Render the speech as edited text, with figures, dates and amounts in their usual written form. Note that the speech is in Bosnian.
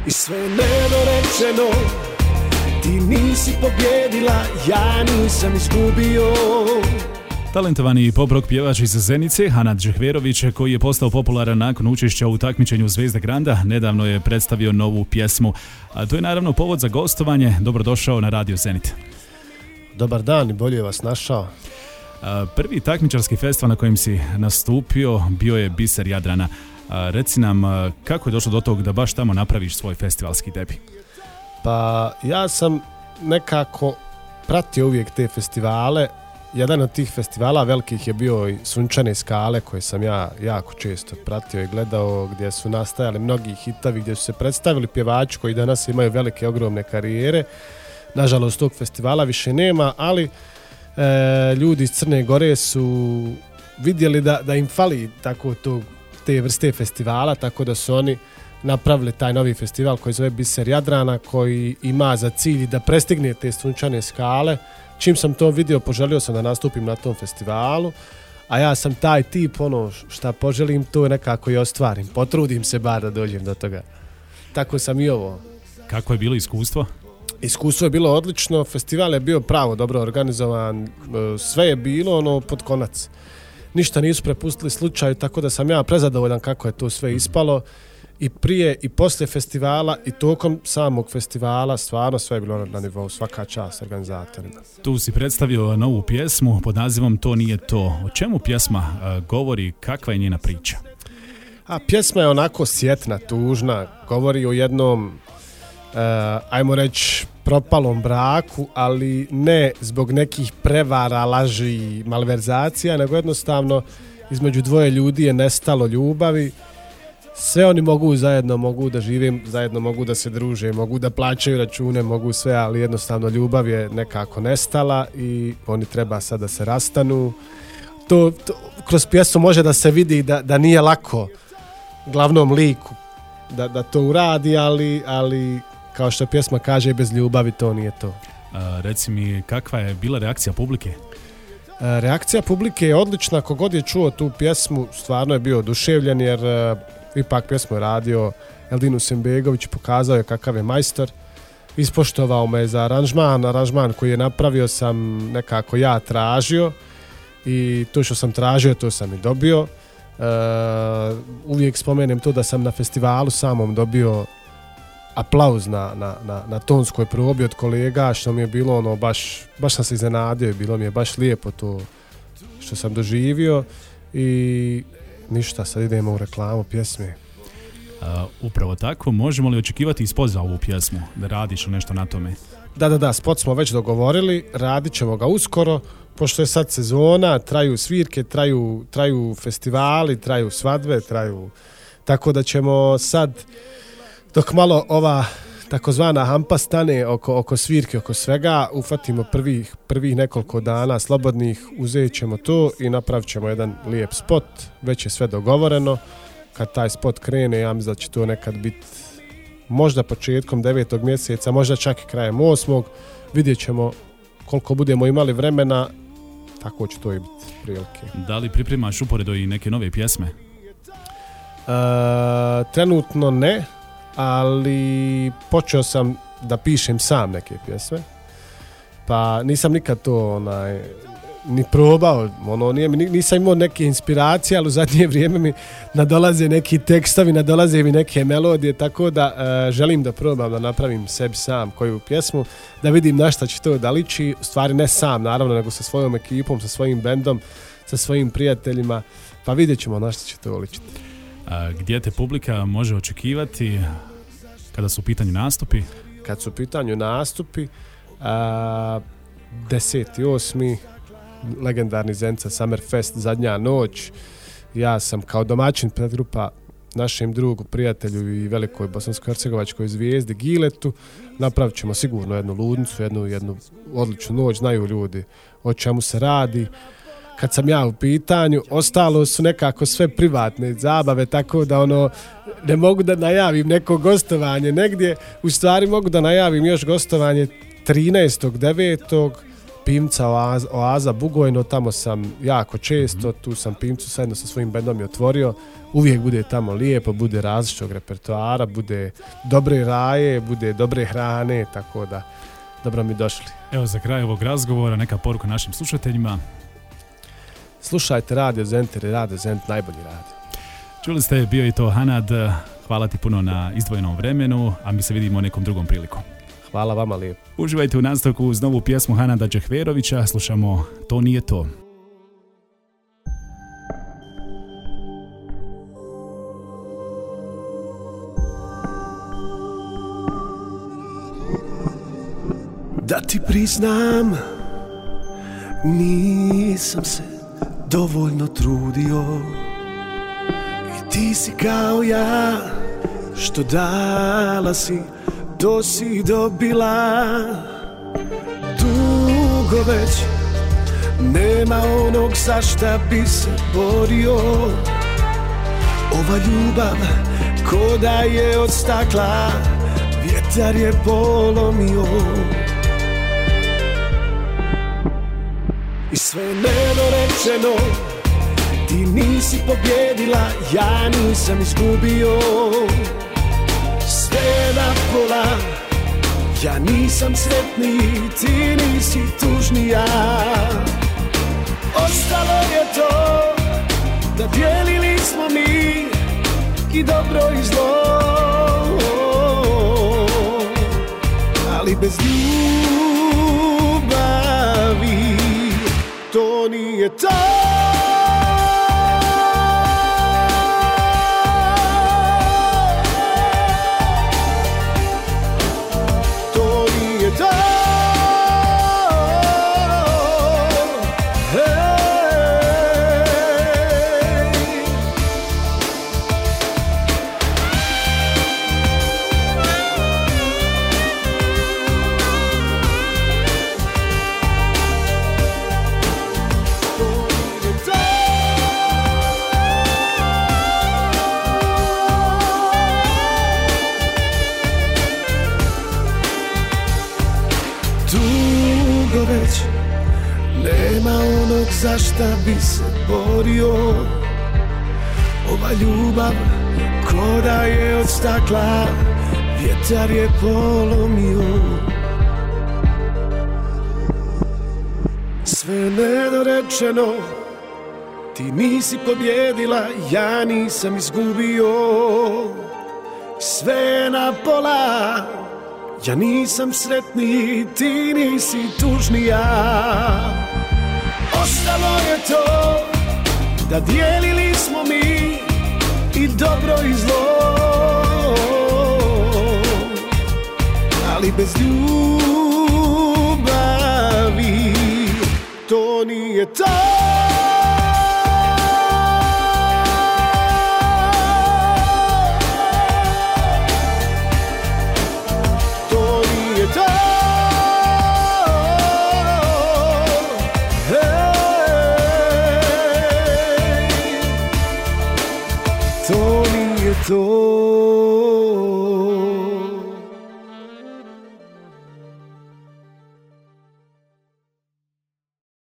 I sve je nedorečeno, ti nisi pobjedila, ja nisam izgubio. Talentovani pop rock pjevač iz Zenice, Hanad Džehverović, koji je postao popularan nakon učešća u takmičenju Zvezde Granda, nedavno je predstavio novu pjesmu. A to je naravno povod za gostovanje. Dobrodošao na Radio Zenit. Dobar dan i bolje vas našao. Prvi takmičarski festival na kojem si nastupio bio je Biser Jadrana. Reci nam, kako je došlo do tog da baš tamo napraviš svoj festivalski debi? Pa ja sam nekako pratio uvijek te festivale. Jedan od tih festivala velikih je bio i Sunčane skale, koje sam ja jako često pratio i gledao, gdje su nastajali mnogi hitovi, gdje su se predstavili pjevači koji danas imaju velike, ogromne karijere. Nažalost, tog festivala više nema, ali ljudi iz Crne Gore su vidjeli da im fali tako te vrste festivala, tako da su oni napravili taj novi festival koji zove Biser Jadrana, koji ima za cilj da prestigne te Sunčane skale. Čim sam to vidio, poželio sam da nastupim na tom festivalu, a ja sam taj tip, šta poželim, to nekako i ostvarim. Potrudim se bar da dođem do toga. Tako sam i ovo. Kako je bilo iskustvo? Iskustvo je bilo odlično, festival je bio pravo dobro organizovan, sve je bilo pod konac. Ništa nisu prepustili slučaju, tako da sam ja prezadovoljan kako je to sve ispalo. I prije i poslije festivala i tokom samog festivala stvarno sve je bilo na nivou, svaka čast organizatorima. Tu si predstavio novu pjesmu pod nazivom To nije to. O čemu pjesma govori, kakva je njena priča? Pjesma je onako sjetna, tužna, govori o jednom, ajmo reći, propalom braku, ali ne zbog nekih prevara, laži i malverzacija, nego jednostavno između dvoje ljudi je nestalo ljubavi. Sve oni mogu zajedno, mogu da žive zajedno, mogu da se druže, mogu da plaćaju račune, mogu sve, ali jednostavno ljubav je nekako nestala i oni treba sad da se rastanu. To kroz pjesmu može da se vidi da nije lako glavnom liku da to uradi, ali kao što pjesma kaže, bez ljubavi to nije to. Reci mi, kakva je bila reakcija publike? Reakcija publike je odlična, kogod je čuo tu pjesmu stvarno je bio oduševljen, jer ipak pjesmu je radio Eldin Usembegović, pokazao je kakav je majstor, ispoštovao me za aranžman koji je napravio sam nekako ja tražio i to što sam tražio to sam i dobio. Uvijek spomenem to da sam na festivalu samom dobio aplauz na tonskoj probi od kolega, što mi je bilo baš sam se iznenadio i bilo mi je baš lijepo to što sam doživio i ništa, sad idemo u reklamu pjesme. Upravo tako, možemo li očekivati iz poziva ovu pjesmu, da radiš nešto na tome? Da, spot smo već dogovorili, radit ćemo ga uskoro, pošto je sad sezona, traju svirke, traju festivali, traju svadbe, tako da ćemo sad, dok malo ova takozvana hampa stane oko svirke, oko svega, ufatimo prvih nekoliko dana slobodnih, uzet ćemo to i napravit ćemo jedan lijep spot, već je sve dogovoreno. Kad taj spot krene, ja mislim da će to nekad biti možda početkom 9. mjeseca, možda čak i krajem 8. Vidjet ćemo koliko budemo imali vremena, tako će to i biti prilike. Da li pripremaš uporedo i neke nove pjesme? Trenutno ne, ali počeo sam da pišem sam neke pjesme, pa nisam nikad to ni probao, nisam imao neke inspiracije, ali u zadnje vrijeme mi nadolaze neki tekstovi, nadolaze mi neke melodije, tako da želim da probam da napravim sebi sam koju pjesmu, da vidim na šta će to da liči, u stvari ne sam naravno, nego sa svojom ekipom, sa svojim bendom, sa svojim prijateljima, pa vidjet ćemo na šta će to ličiti. Gdje te publika može očekivati kada su u pitanju nastupi? Kad su u pitanju nastupi, 10.8. legendarni Zenica Summerfest, zadnja noć. Ja sam kao domaćin predgrupa našem drugu, prijatelju i velikoj bosansko-hercegovačkoj zvijezdi Giletu. Napravit ćemo sigurno jednu ludnicu, jednu odličnu noć, znaju ljudi o čemu se radi. Kad sam ja u pitanju, ostalo su nekako sve privatne zabave, tako da ne mogu da najavim neko gostovanje negdje, u stvari mogu da najavim još gostovanje 13.9. pivnica Oaza Bugojno, tamo sam jako često, tu sam pivnicu zajedno sa svojim bendom i otvorio. Uvijek bude tamo lijepo, bude različitog repertoara, bude dobre raje, bude dobre hrane, tako da dobro mi došli. Evo za kraj ovog razgovora neka poruka našim slušateljima. Slušajte Radio Zent jer je Radio Zent najbolji radio. Čuli ste, bio i to Hanad, hvala ti puno na izdvojenom vremenu, a mi se vidimo nekom drugom prilikom. Hvala vama lijepo. Uživajte u nastavku uz novu pjesmu Hanada Džehverovića, slušamo To nije to. Da ti priznam, nisam se dovoljno trudio i ti si kao ja, što dala si, to si dobila. Dugo već nema onog za šta bi se borio. Ova ljubav ko da je od stakla, vjetar je polomio. I sve nedorečeno, ti nisi pobjedila, ja nisam izgubio. Sve na pola, ja nisam sretniji, ti nisi tužnija. Ostalo je to, da dijelili smo mi i dobro i zlo, ali bez ljubavi to nije to. To nije to. Već nema onog za šta bi se borio. Ova ljubav ko da je od stakla, vjetar je polomio. Sve nedorečeno, ti nisi pobjedila, ja nisam izgubio. Sve na pola, ja nisam sretniji, ti nisi tužnija. Ostalo je to, da dijelili smo mi i dobro i zlo, ali bez ljubavi to nije to. To nije to.